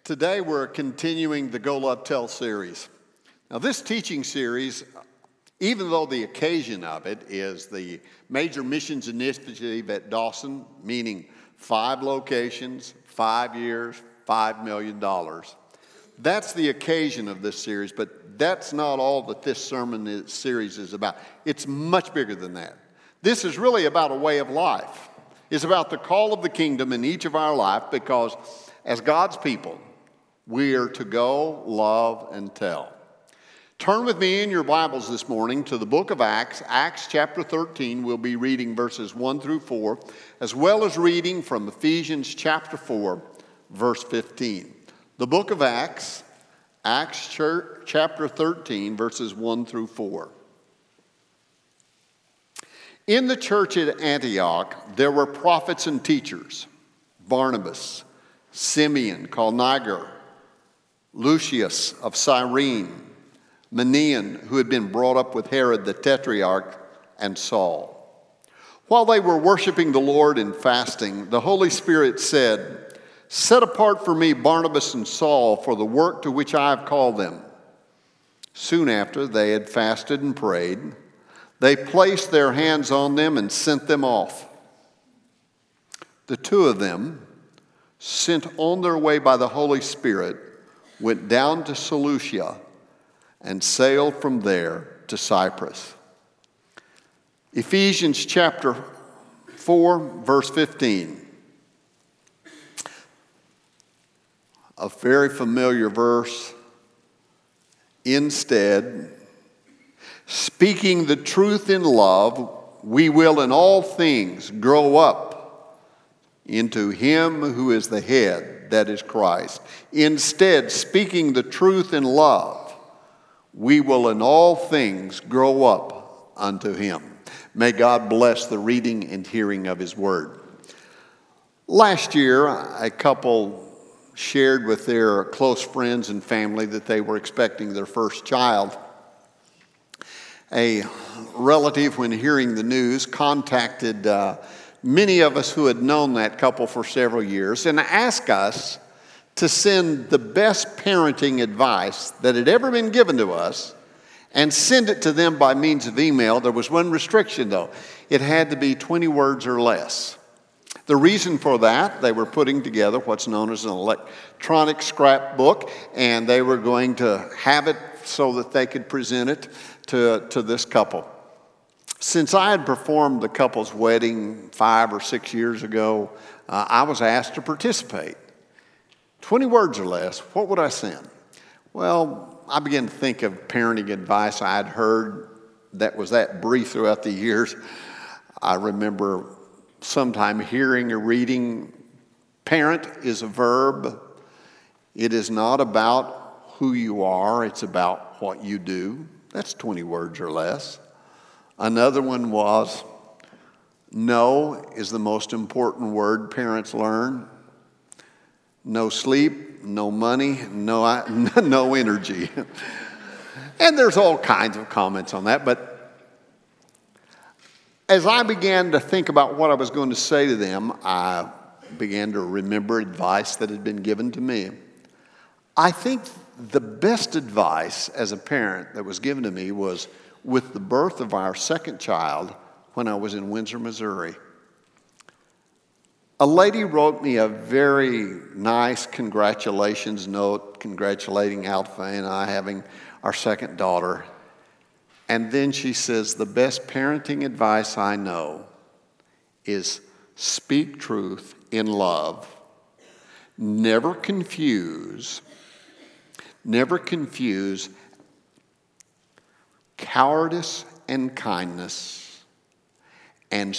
Today we're continuing the Go Love Tell series. Now this teaching series, even though the occasion of it is the major missions initiative at Dawson, meaning 5 locations, 5 years, $5 million. That's the occasion of this series, but that's not all that this sermon series is about. It's much bigger than that. This is really about a way of life. It's about the call of the kingdom in each of our life, because as God's people, we are to go, love, and tell. Turn with me in your Bibles this morning to the book of Acts, Acts chapter 13. We'll be reading verses 1 through 4, as well as reading from Ephesians chapter 4, verse 15. The book of Acts, Acts chapter 13, verses 1 through 4. In the church at Antioch, there were prophets and teachers: Barnabas, Simeon called Niger, Lucius of Cyrene, Manaen, who had been brought up with Herod the Tetrarch, and Saul. While they were worshiping the Lord and fasting, the Holy Spirit said, "Set apart for me Barnabas and Saul for the work to which I have called them." Soon after they had fasted and prayed, they placed their hands on them and sent them off. The two of them, sent on their way by the Holy Spirit, went down to Seleucia and sailed from there to Cyprus. Ephesians chapter 4, verse 15. A very familiar verse. Instead, speaking the truth in love, we will in all things grow up into Him who is the head, that is Christ. Instead, speaking the truth in love, we will in all things grow up unto Him. May God bless the reading and hearing of His word. Last year, a couple shared with their close friends and family that they were expecting their first child. A relative, when hearing the news, contacted many of us who had known that couple for several years and asked us to send the best parenting advice that had ever been given to us and send it to them by means of email. There was one restriction, though. It had to be 20 words or less. The reason for that, they were putting together what's known as an electronic scrapbook, and they were going to have it so that they could present it to this couple. Since I had performed the couple's wedding 5 or 6 years ago, I was asked to participate. 20 words or less, what would I send? Well, I began to think of parenting advice I had heard that was that brief throughout the years. I remember sometime hearing or reading, parent is a verb. It is not about who you are, it's about what you do. That's 20 words or less. Another one was, no is the most important word parents learn. No sleep, no money, no energy. And there's all kinds of comments on that. But as I began to think about what I was going to say to them, I began to remember advice that had been given to me. I think the best advice as a parent that was given to me was with the birth of our second child when I was in Windsor, Missouri. A lady wrote me a very nice congratulations note, congratulating Alpha and I having our second daughter. And then she says, the best parenting advice I know is speak truth in love. Never confuse cowardice and kindness, and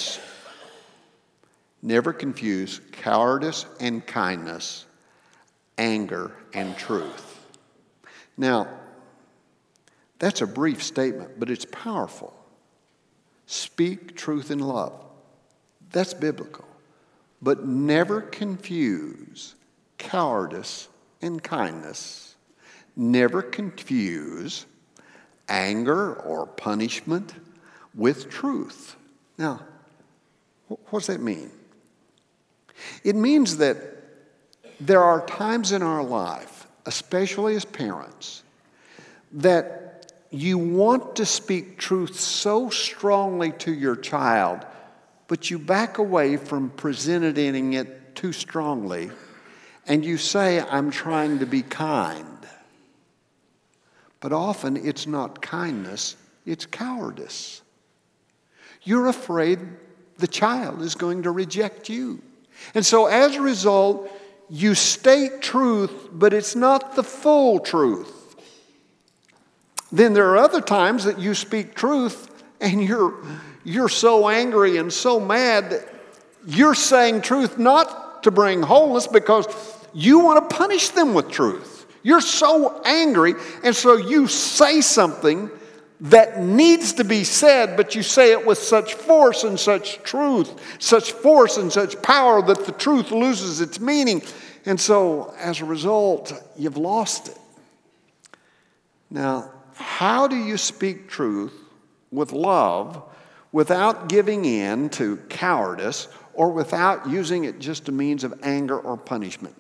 never confuse cowardice and kindness, anger and truth. Now, that's a brief statement, but it's powerful. Speak truth in love. That's biblical. But never confuse cowardice and kindness. Never confuse anger or punishment with truth. Now, what does that mean? It means that there are times in our life, especially as parents, that you want to speak truth so strongly to your child, but you back away from presenting it too strongly, and you say, I'm trying to be kind. But often it's not kindness, it's cowardice. You're afraid the child is going to reject you. And so as a result, you state truth, but it's not the full truth. Then there are other times that you speak truth and you're so angry and so mad that you're saying truth not to bring wholeness because you want to punish them with truth. You're so angry, and so you say something that needs to be said, but you say it with such force and such truth, such force and such power that the truth loses its meaning. And so, as a result, you've lost it. Now, how do you speak truth with love without giving in to cowardice or without using it just a means of anger or punishment?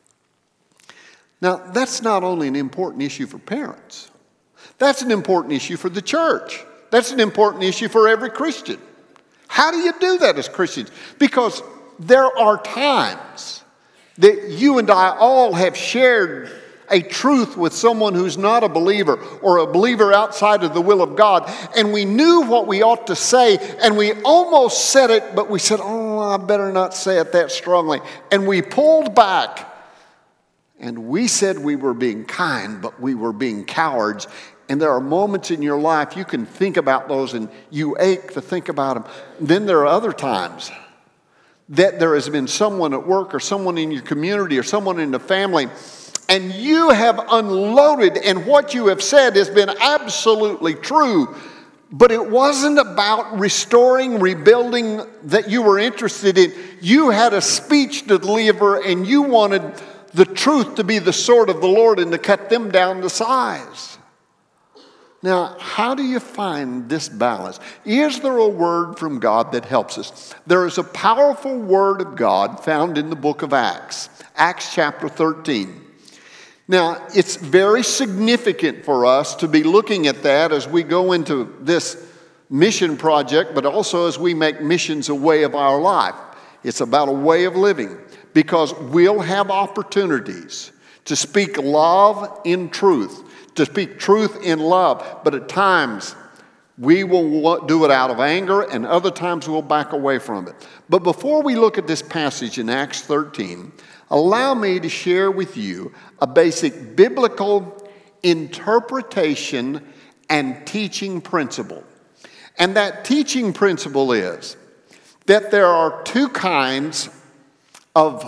Now, that's not only an important issue for parents. That's an important issue for the church. That's an important issue for every Christian. How do you do that as Christians? Because there are times that you and I all have shared a truth with someone who's not a believer or a believer outside of the will of God, and we knew what we ought to say, and we almost said it, but we said, oh, I better not say it that strongly. And we pulled back. And we said we were being kind, but we were being cowards. And there are moments in your life you can think about those and you ache to think about them. Then there are other times that there has been someone at work or someone in your community or someone in the family, and you have unloaded, and what you have said has been absolutely true. But it wasn't about restoring, rebuilding that you were interested in. You had a speech to deliver, and you wanted the truth to be the sword of the Lord and to cut them down to size. Now, how do you find this balance? Is there a word from God that helps us? There is a powerful word of God found in the book of Acts, Acts chapter 13. Now, it's very significant for us to be looking at that as we go into this mission project, but also as we make missions a way of our life. It's about a way of living. Because we'll have opportunities to speak love in truth, to speak truth in love. But at times, we will do it out of anger, and other times we'll back away from it. But before we look at this passage in Acts 13, allow me to share with you a basic biblical interpretation and teaching principle. And that teaching principle is that there are two kinds of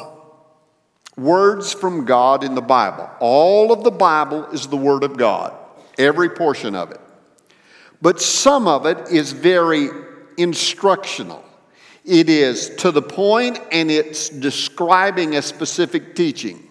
words from God in the Bible. All of the Bible is the Word of God, every portion of it. But some of it is very instructional. It is to the point, and it's describing a specific teaching.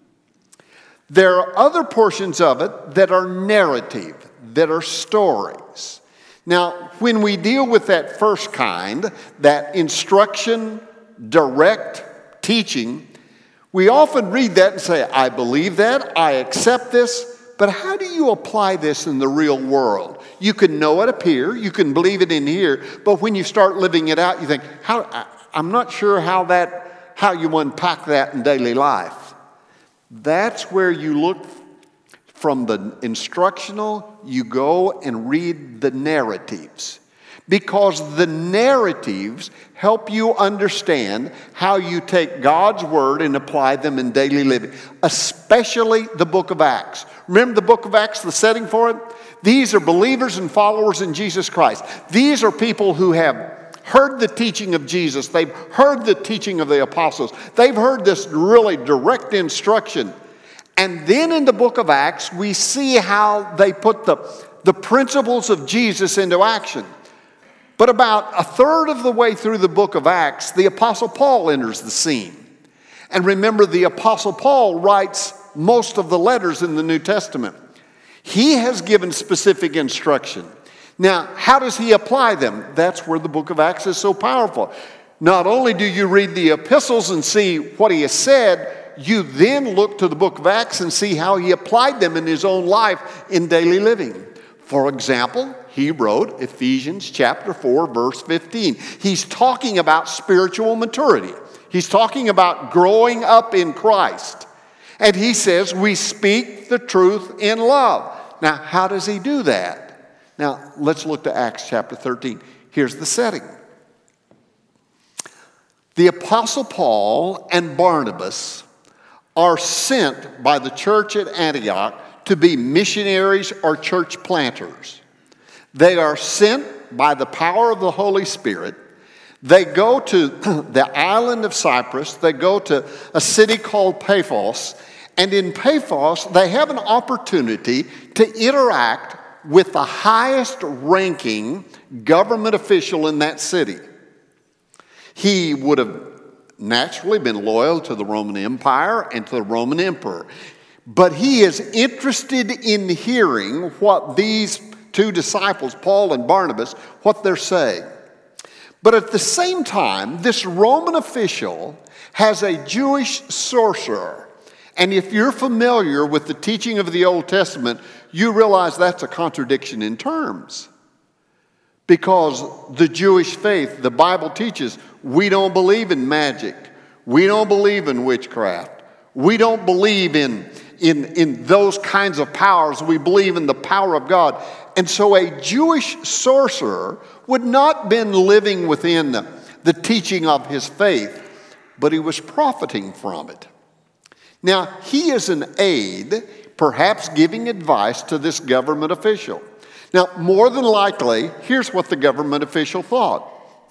There are other portions of it that are narrative, that are stories. Now, when we deal with that first kind, that instruction, direct teaching, we often read that and say, I believe that, I accept this, but how do you apply this in the real world? You can know it up here, you can believe it in here, but when you start living it out, you think, I'm not sure how you unpack that in daily life. That's where you look from the instructional, you go and read the narratives. Because the narratives help you understand how you take God's word and apply them in daily living, especially the book of Acts. Remember the book of Acts, the setting for it? These are believers and followers in Jesus Christ. These are people who have heard the teaching of Jesus. They've heard the teaching of the apostles. They've heard this really direct instruction. And then in the book of Acts, we see how they put the principles of Jesus into action. But about a third of the way through the book of Acts, the Apostle Paul enters the scene. And remember, the Apostle Paul writes most of the letters in the New Testament. He has given specific instruction. Now, how does he apply them? That's where the book of Acts is so powerful. Not only do you read the epistles and see what he has said, you then look to the book of Acts and see how he applied them in his own life in daily living. For example, he wrote Ephesians chapter 4, verse 15. He's talking about spiritual maturity. He's talking about growing up in Christ. And he says, we speak the truth in love. Now, how does he do that? Now, let's look to Acts chapter 13. Here's the setting. The Apostle Paul and Barnabas are sent by the church at Antioch to be missionaries or church planters. They are sent by the power of the Holy Spirit. They go to the island of Cyprus. They go to a city called Paphos. And in Paphos, they have an opportunity to interact with the highest ranking government official in that city. He would have naturally been loyal to the Roman Empire and to the Roman emperor. But he is interested in hearing what these two disciples, Paul and Barnabas, what they're saying. But at the same time, this Roman official has a Jewish sorcerer. And if you're familiar with the teaching of the Old Testament, you realize that's a contradiction in terms. Because the Jewish faith, the Bible teaches, we don't believe in magic. We don't believe in witchcraft. We don't believe in those kinds of powers. We believe in the power of God. And so a Jewish sorcerer would not been living within the teaching of his faith, but he was profiting from it. Now, he is an aide, perhaps giving advice to this government official. Now, more than likely, here's what the government official thought.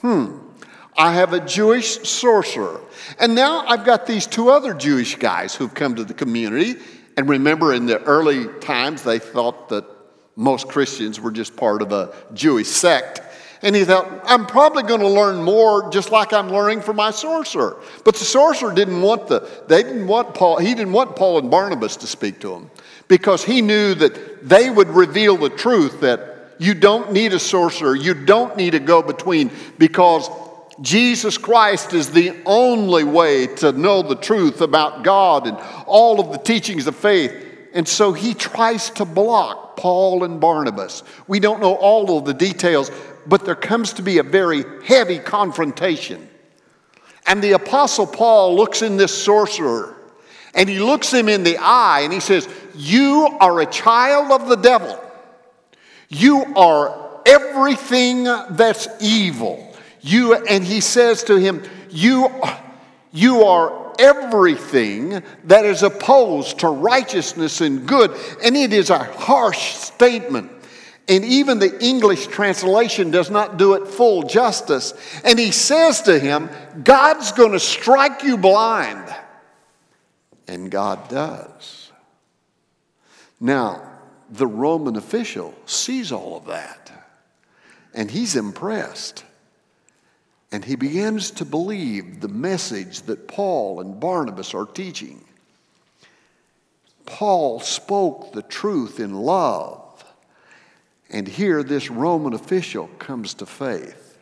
I have a Jewish sorcerer. And now I've got these two other Jewish guys who've come to the community. And remember, in the early times, they thought that most Christians were just part of a Jewish sect. And he thought, I'm probably going to learn more just like I'm learning from my sorcerer. But the sorcerer he didn't want Paul and Barnabas to speak to him, because he knew that they would reveal the truth, that you don't need a sorcerer, you don't need a go-between, because Jesus Christ is the only way to know the truth about God and all of the teachings of faith. And so he tries to block Paul and Barnabas. We don't know all of the details, but there comes to be a very heavy confrontation. And the Apostle Paul looks in this sorcerer, and he looks him in the eye, and he says, you are a child of the devil. You are everything that's evil. And he says to him, you are everything that is opposed to righteousness and good. And it is a harsh statement. And even the English translation does not do it full justice. And he says to him, God's going to strike you blind. And God does. Now, the Roman official sees all of that. And he's impressed. And he begins to believe the message that Paul and Barnabas are teaching. Paul spoke the truth in love. And here this Roman official comes to faith.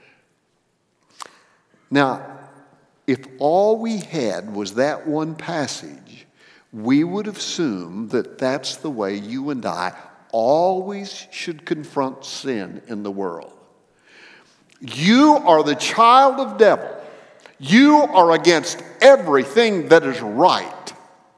Now, if all we had was that one passage, we would assume that that's the way you and I always should confront sin in the world. You are the child of devil. You are against everything that is right.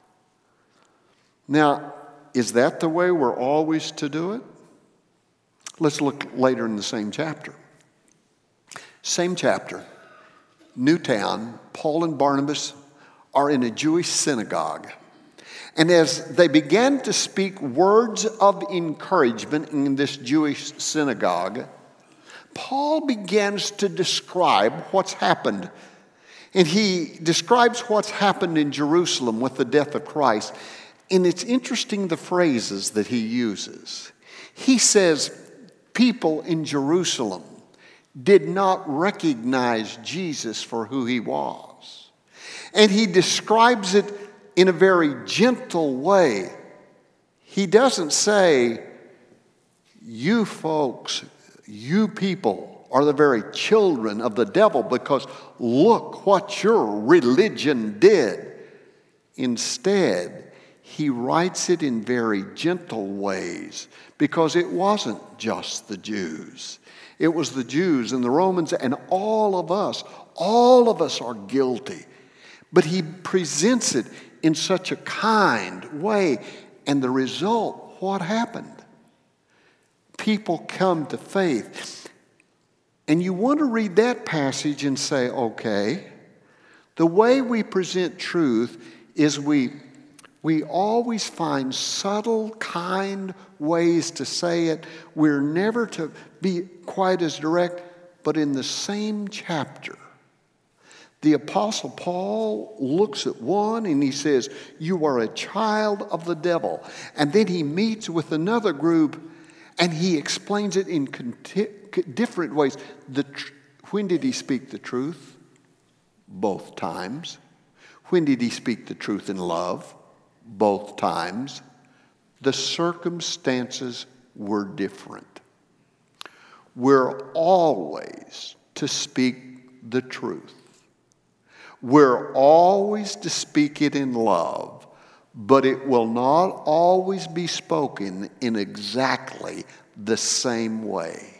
Now, is that the way we're always to do it? Let's look later in the same chapter. Same chapter, Newtown, Paul and Barnabas are in a Jewish synagogue. And as they began to speak words of encouragement in this Jewish synagogue, Paul begins to describe what's happened. And he describes what's happened in Jerusalem with the death of Christ. And it's interesting the phrases that he uses. He says, people in Jerusalem did not recognize Jesus for who he was. And he describes it in a very gentle way. He doesn't say, you folks, you people are the very children of the devil because look what your religion did. Instead, he writes it in very gentle ways because it wasn't just the Jews. It was the Jews and the Romans and all of us. All of us are guilty. But he presents it in such a kind way. And the result, what happened? People come to faith. And you want to read that passage and say, okay, the way we present truth is we always find subtle, kind ways to say it. We're never to be quite as direct, but in the same chapter, the Apostle Paul looks at one and he says, you are a child of the devil. And then he meets with another group and he explains it in different ways. When did he speak the truth? Both times. When did he speak the truth in love? Both times. The circumstances were different. We're always to speak the truth. We're always to speak it in love, but it will not always be spoken in exactly the same way.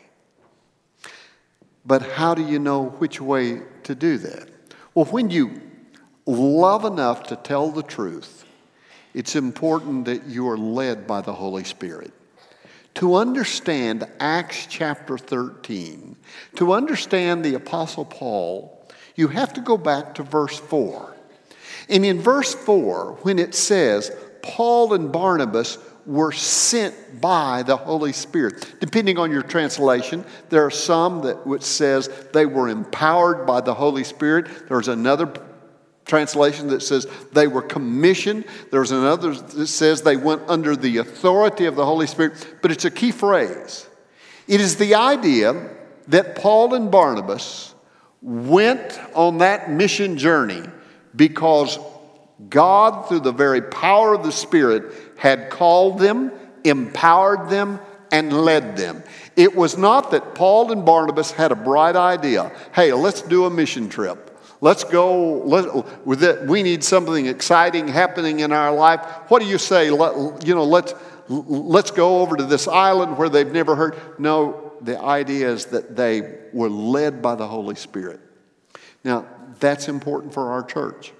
But how do you know which way to do that? Well, when you love enough to tell the truth, it's important that you are led by the Holy Spirit. To understand Acts chapter 13, to understand the Apostle Paul, you have to go back to verse 4. And in verse 4, when it says, Paul and Barnabas were sent by the Holy Spirit. Depending on your translation, there are some that says they were empowered by the Holy Spirit. There's another translation that says they were commissioned. There's another that says they went under the authority of the Holy Spirit. But it's a key phrase. It is the idea that Paul and Barnabas went on that mission journey because God, through the very power of the Spirit, had called them, empowered them, and led them. It was not that Paul and Barnabas had a bright idea. Hey, let's do a mission trip. Let's go. We need something exciting happening in our life. What do you say? Let's go over to this island where they've never heard. No, the idea is that they were led by the Holy Spirit. Now, that's important for our church.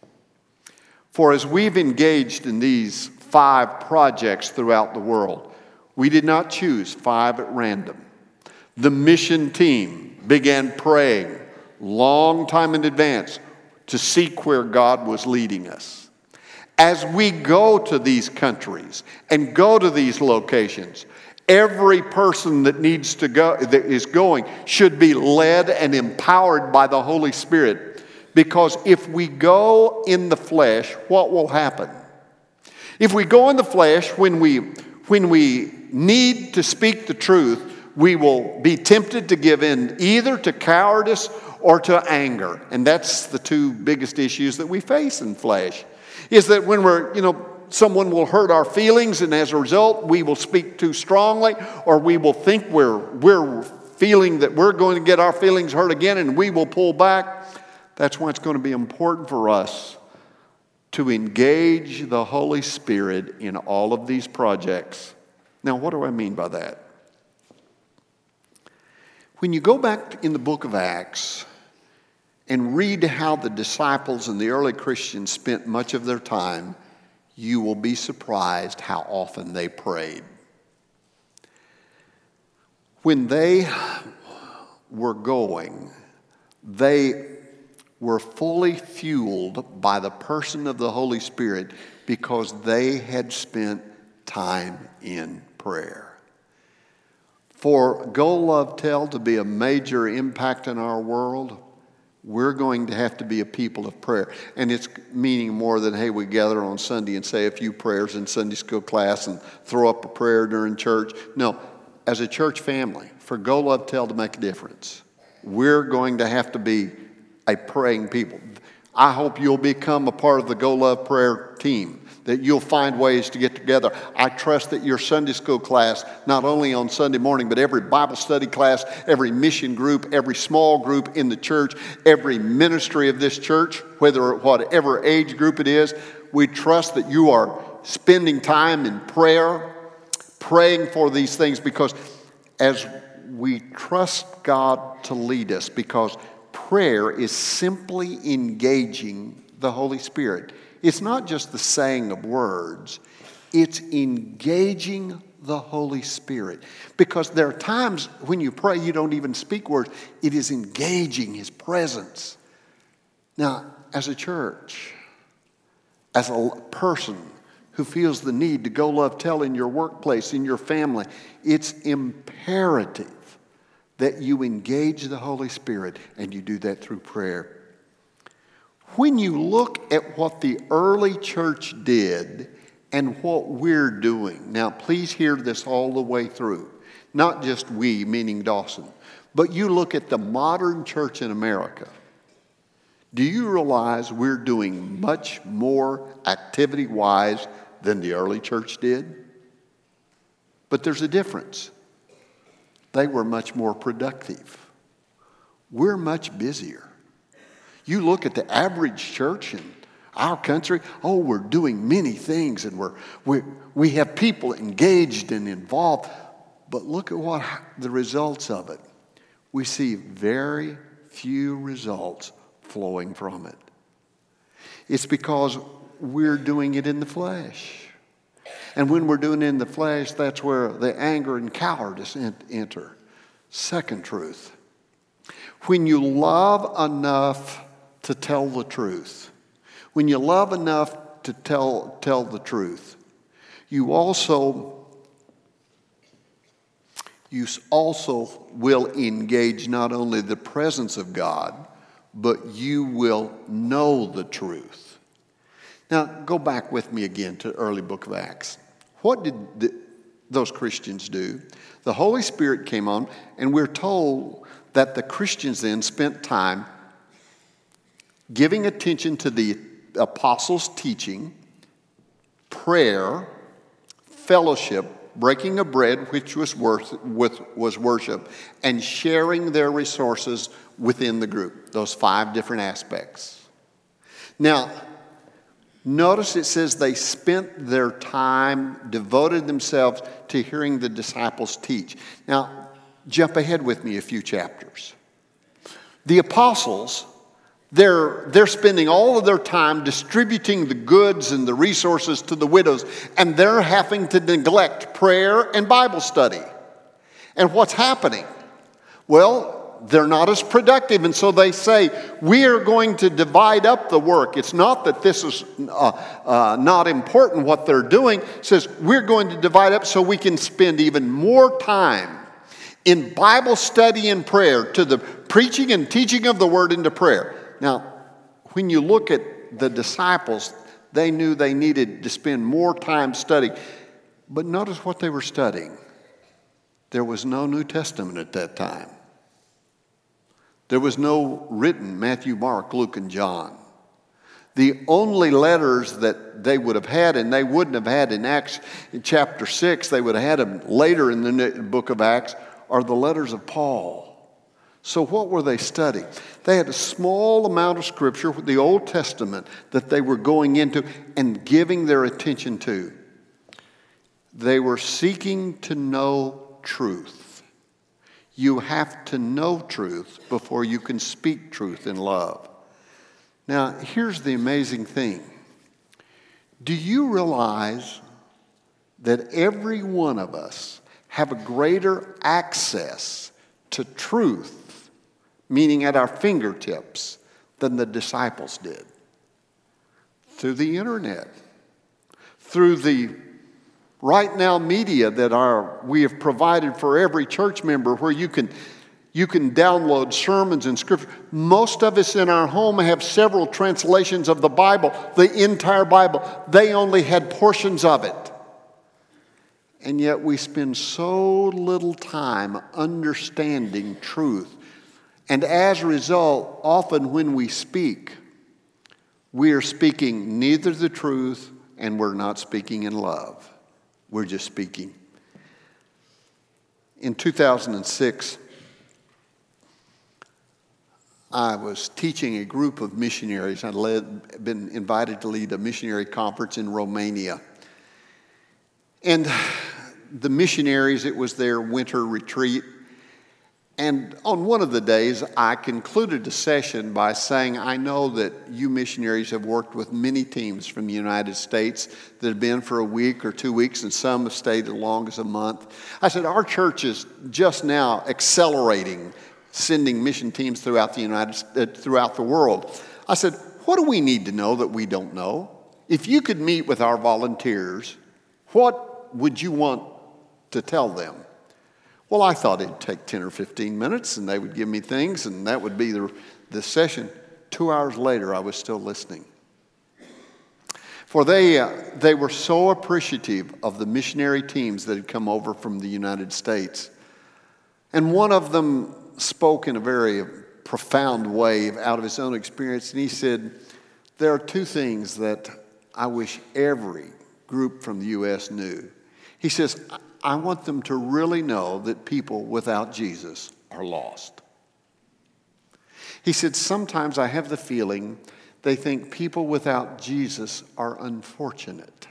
For as we've engaged in these 5 projects throughout the world, we did not choose 5 at random. The mission team began praying long time in advance to seek where God was leading us. As we go to these countries and go to these locations, every person that needs to go, that is going, should be led and empowered by the Holy Spirit. Because if we go in the flesh, what will happen? If we go in the flesh, when we need to speak the truth, we will be tempted to give in either to cowardice or to anger. And that's the 2 biggest issues that we face in flesh. Is that when someone will hurt our feelings, and as a result, we will speak too strongly, or we will think we're feeling that we're going to get our feelings hurt again, and we will pull back. That's why it's going to be important for us to engage the Holy Spirit in all of these projects. Now, what do I mean by that? When you go back in the book of Acts and read how the disciples and the early Christians spent much of their time, you will be surprised how often they prayed. When they were going, they were fully fueled by the person of the Holy Spirit because they had spent time in prayer. For Go, Love, Tell to be a major impact in our world, we're going to have to be a people of prayer. And it's meaning more than, hey, we gather on Sunday and say a few prayers in Sunday school class and throw up a prayer during church. No, as a church family, for Go, Love, Tell to make a difference, we're going to have to be a praying people. I hope you'll become a part of the Go, Love prayer team, that you'll find ways to get together. I trust that your Sunday school class, not only on Sunday morning, but every Bible study class, every mission group, every small group in the church, every ministry of this church, whatever age group it is, We trust that you are spending time in prayer, praying for these things, because as we trust God to lead us, because prayer is simply engaging the Holy Spirit. It's not just the saying of words, it's engaging the Holy Spirit. Because there are times when you pray, you don't even speak words. It is engaging His presence. Now, as a church, as a person who feels the need to go love tell in your workplace, in your family, it's imperative that you engage the Holy Spirit, and you do that through prayer. When you look at what the early church did and what we're doing, now please hear this all the way through, not just we, meaning Dawson, but you look at the modern church in America. Do you realize we're doing much more activity-wise than the early church did? But there's a difference. They were much more productive. We're much busier. You look at the average church in our country, we're doing many things, and we have people engaged and involved. But look at what the results of it. We see very few results flowing from it. It's because we're doing it in the flesh. And when we're doing it in the flesh, that's where the anger and cowardice enter. Second truth. When you love enough to tell the truth, when you love enough to tell the truth, you also will engage not only the presence of God, but you will know the truth. Now, go back with me again to the early book of Acts. What did those Christians do? The Holy Spirit came on, and we're told that the Christians then spent time giving attention to the apostles' teaching, prayer, fellowship, breaking of bread, which was worship, and sharing their resources within the group. Those 5 different aspects. Now, notice it says they spent their time, devoted themselves to hearing the disciples teach. Now, jump ahead with me a few chapters. The apostles, they're spending all of their time distributing the goods and the resources to the widows, and they're having to neglect prayer and Bible study. And what's happening? Well, they're not as productive, and so they say, we are going to divide up the work. It's not that this is not important what they're doing. It says, we're going to divide up so we can spend even more time in Bible study and prayer, to the preaching and teaching of the word into prayer. Now, when you look at the disciples, they knew they needed to spend more time studying. But notice what they were studying. There was no New Testament at that time. There was no written Matthew, Mark, Luke, and John. The only letters that they would have had, and they wouldn't have had in Acts in chapter 6, they would have had them later in the book of Acts, are the letters of Paul. So what were they studying? They had a small amount of scripture, the Old Testament, that they were going into and giving their attention to. They were seeking to know truth. You have to know truth before you can speak truth in love. Now, here's the amazing thing. Do you realize that every one of us have a greater access to truth, meaning at our fingertips, than the disciples did? Through the internet, through the right now media that we have provided for every church member, where you can download sermons and scripture. Most of us in our home have several translations of the Bible, the entire Bible. They only had portions of it. And yet we spend so little time understanding truth. And as a result, often when we speak, we are speaking neither the truth, and we're not speaking in love. We're just speaking. In 2006, I was teaching a group of missionaries. I'd been invited to lead a missionary conference in Romania. And the missionaries, it was their winter retreat. And on one of the days, I concluded the session by saying, I know that you missionaries have worked with many teams from the United States that have been for a week or 2 weeks, and some have stayed as long as a month. I said, our church is just now accelerating, sending mission teams throughout the world. I said, what do we need to know that we don't know? If you could meet with our volunteers, what would you want to tell them? Well, I thought it'd take 10 or 15 minutes, and they would give me things, and that would be the session. 2 hours later, I was still listening. For they were so appreciative of the missionary teams that had come over from the United States. And one of them spoke in a very profound way out of his own experience, and he said, there are two things that I wish every group from the U.S. knew. He says, I want them to really know that people without Jesus are lost. He said, sometimes I have the feeling they think people without Jesus are unfortunate.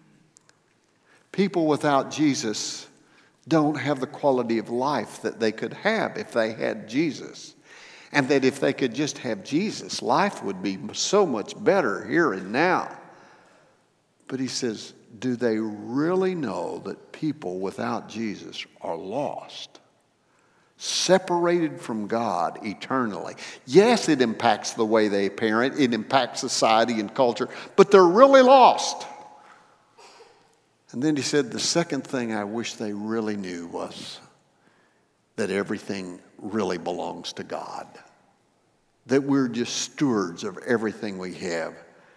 People without Jesus don't have the quality of life that they could have if they had Jesus. And that if they could just have Jesus, life would be so much better here and now. But he says, do they really know that people without Jesus are lost? Separated from God eternally. Yes, it impacts the way they parent. It impacts society and culture. But they're really lost. And then he said, the second thing I wish they really knew was that everything really belongs to God. That we're just stewards of everything we have.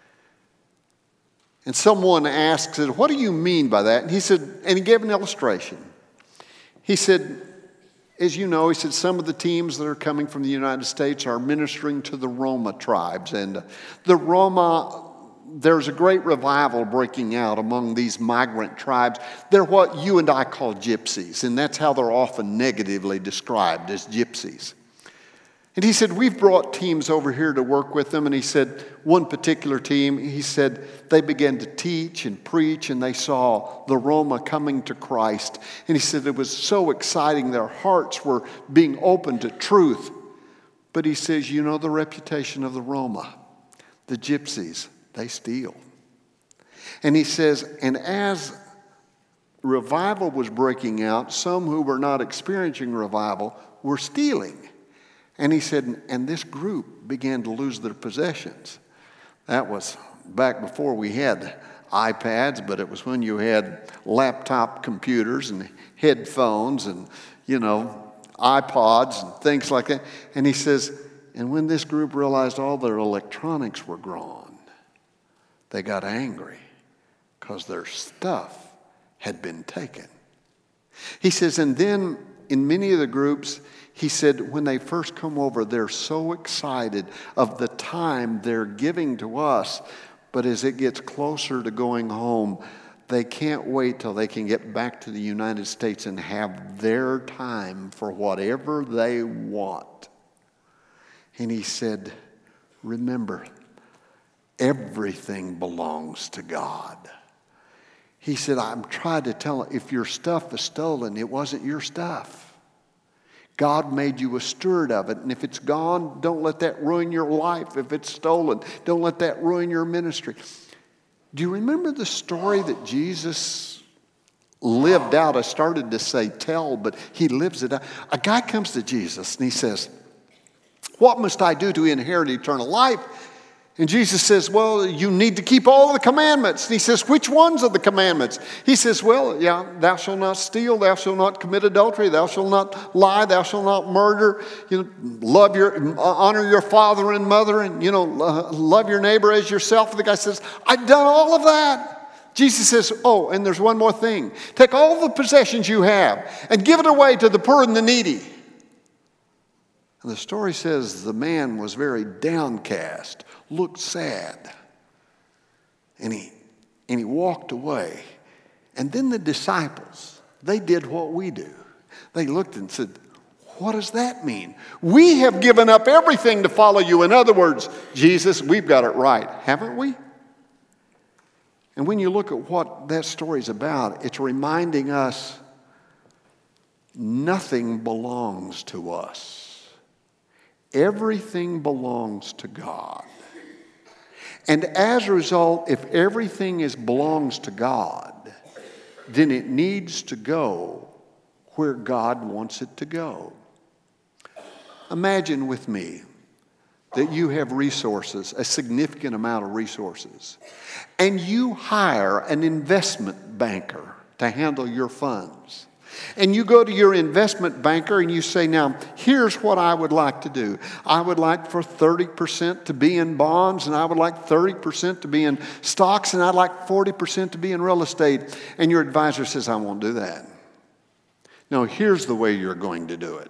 And someone asked, said, what do you mean by that? And he said, and he gave an illustration. He said, as you know, he said, some of the teams that are coming from the United States are ministering to the Roma tribes. And the Roma, there's a great revival breaking out among these migrant tribes. They're what you and I call gypsies, and that's how they're often negatively described, as gypsies. And he said, we've brought teams over here to work with them. And he said, one particular team, he said, they began to teach and preach, and they saw the Roma coming to Christ. And he said it was so exciting. Their hearts were being open to truth. But he says, you know the reputation of the Roma, the gypsies, they steal. And he says, and as revival was breaking out, some who were not experiencing revival were stealing. And he said, and this group began to lose their possessions. That was back before we had iPads, but it was when you had laptop computers and headphones and, iPods and things like that. And he says, and when this group realized all their electronics were gone, they got angry because their stuff had been taken. He says, and then in many of the groups, he said, when they first come over, they're so excited of the time they're giving to us. But as it gets closer to going home, they can't wait till they can get back to the United States and have their time for whatever they want. And he said, remember, everything belongs to God. He said, I'm trying to tell them, if your stuff is stolen, it wasn't your stuff. God made you a steward of it. And if it's gone, don't let that ruin your life. If it's stolen, don't let that ruin your ministry. Do you remember the story that Jesus lived out? I started to say tell, but he lives it out. A guy comes to Jesus and he says, what must I do to inherit eternal life? And Jesus says, well, you need to keep all the commandments. And he says, which ones are the commandments? He says, well, thou shalt not steal, thou shalt not commit adultery, thou shalt not lie, thou shalt not murder, honor your father and mother, and, love your neighbor as yourself. The guy says, I've done all of that. Jesus says, oh, and there's one more thing. Take all the possessions you have and give it away to the poor and the needy. And the story says the man was very downcast, looked sad, and he walked away. And then the disciples, they did what we do. They looked and said, What does that mean? We have given up everything to follow you. In other words, Jesus, we've got it right, haven't we? And when you look at what that story is about, it's reminding us nothing belongs to us. Everything belongs to God. And as a result, if everything belongs to God, then it needs to go where God wants it to go. Imagine with me that you have resources, a significant amount of resources, and you hire an investment banker to handle your funds. And you go to your investment banker and you say, now, here's what I would like to do. I would like for 30% to be in bonds, and I would like 30% to be in stocks, and I'd like 40% to be in real estate. And your advisor says, I won't do that. No, here's the way you're going to do it.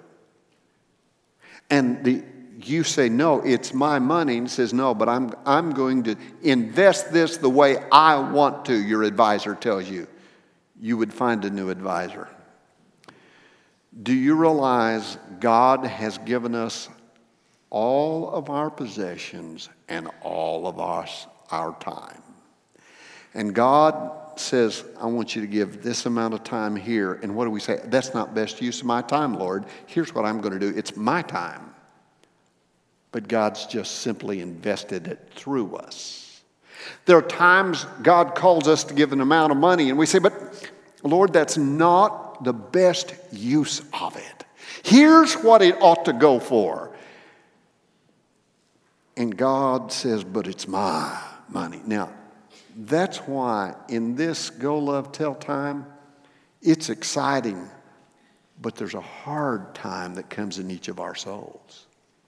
And you say, no, it's my money. And he says, no, but I'm going to invest this the way I want to, your advisor tells you. You would find a new advisor. Do you realize God has given us all of our possessions and all of our time? And God says, I want you to give this amount of time here. And what do we say? That's not best use of my time, Lord. Here's what I'm going to do. It's my time. But God's just simply invested it through us. There are times God calls us to give an amount of money, and we say, but Lord, that's not the best use of it. Here's what it ought to go for. And God says, but it's my money. Now, that's why in this Go, Love, Tell time, it's exciting, but there's a hard time that comes in each of our souls.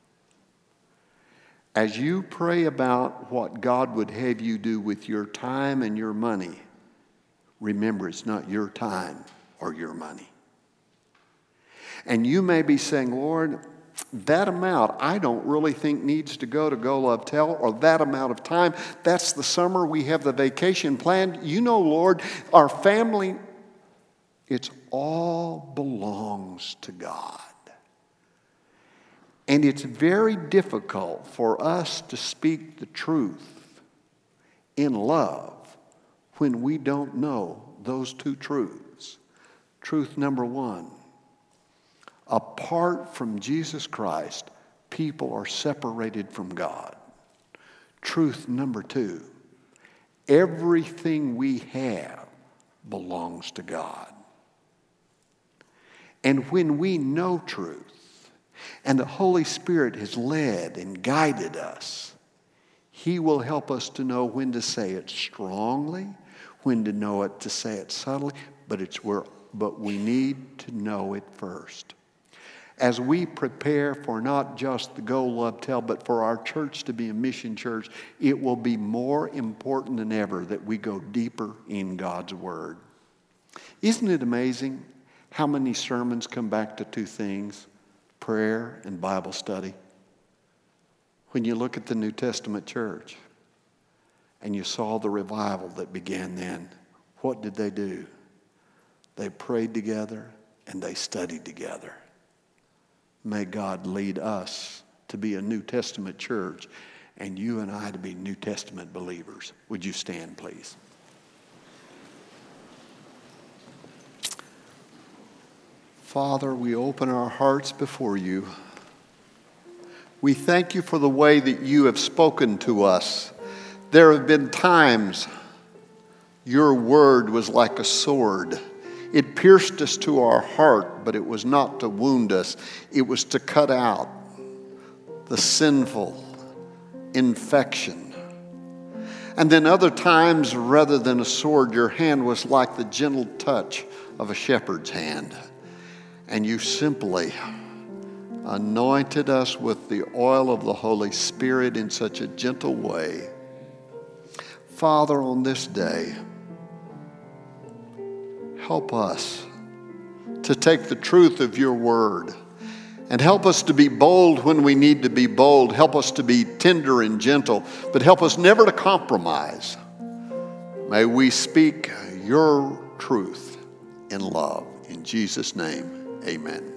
As you pray about what God would have you do with your time and your money, remember it's not your time or your money. And you may be saying, Lord, that amount I don't really think needs to go to Go, Love, Tell, or that amount of time. That's the summer. We have the vacation planned. You know, Lord, our family, it's all belongs to God. And it's very difficult for us to speak the truth in love when we don't know those two truths. Truth number one, apart from Jesus Christ, people are separated from God. Truth number two, everything we have belongs to God. And when we know truth, and the Holy Spirit has led and guided us, He will help us to know when to say it strongly, when to know it, to say it subtly, but we need to know it first. As we prepare for not just the Go, Love, Tell, but for our church to be a mission church, it will be more important than ever that we go deeper in God's Word. Isn't it amazing how many sermons come back to two things? Prayer and Bible study. When you look at the New Testament church and you saw the revival that began then, what did they do? They prayed together and they studied together. May God lead us to be a New Testament church and you and I to be New Testament believers. Would you stand, please? Father, we open our hearts before you. We thank you for the way that you have spoken to us. There have been times your word was like a sword. It pierced us to our heart, but it was not to wound us. It was to cut out the sinful infection. And then other times, rather than a sword, your hand was like the gentle touch of a shepherd's hand. And you simply anointed us with the oil of the Holy Spirit in such a gentle way. Father, on this day, help us to take the truth of your word and help us to be bold when we need to be bold. Help us to be tender and gentle, but help us never to compromise. May we speak your truth in love. In Jesus' name. Amen.